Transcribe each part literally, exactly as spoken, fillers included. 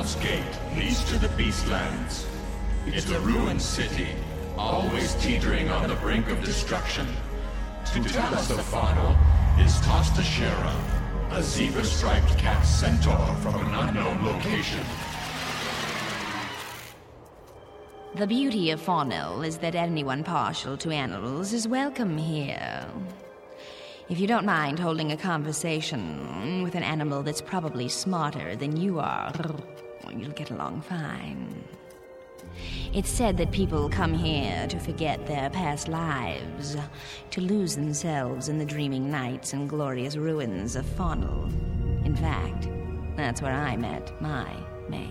Faunel's Gate leads to the Beastlands. It's a ruined city, always teetering on the brink of destruction. To tell us of Faunel is Tosta Shera, a zebra-striped cat centaur from an unknown location. The beauty of Faunel is that anyone partial to animals is welcome here. If you don't mind holding a conversation with an animal that's probably smarter than you are, you'll get along fine. It's said that people come here to forget their past lives, to lose themselves in the dreaming nights and glorious ruins of Faunel. In fact, that's where I met my maid.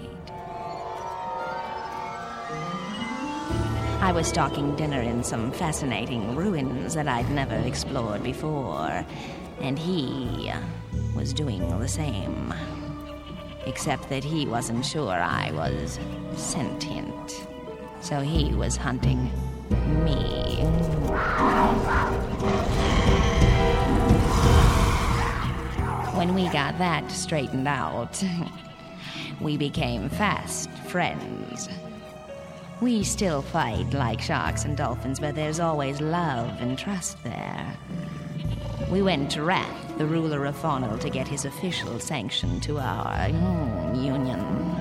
I was stalking dinner in some fascinating ruins that I'd never explored before, and he was doing the same. Except that he wasn't sure I was sentient. So he was hunting me. When we got that straightened out, we became fast friends. We still fight like sharks and dolphins, but there's always love and trust there. We went to Wrath, the ruler of Faunel, to get his official sanction to our mm, union.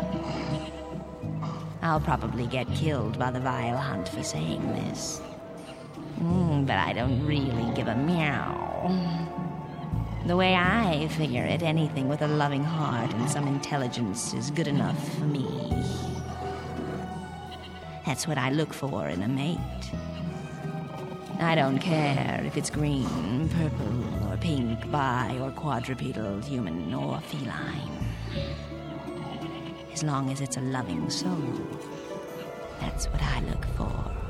I'll probably get killed by the Vile Hunt for saying this. Mm, but I don't really give a meow. The way I figure it, anything with a loving heart and some intelligence is good enough for me. That's what I look for in a mate. I don't care if it's green, purple, or pink, bi, or quadrupedal, human, or feline. As long as it's a loving soul, that's what I look for.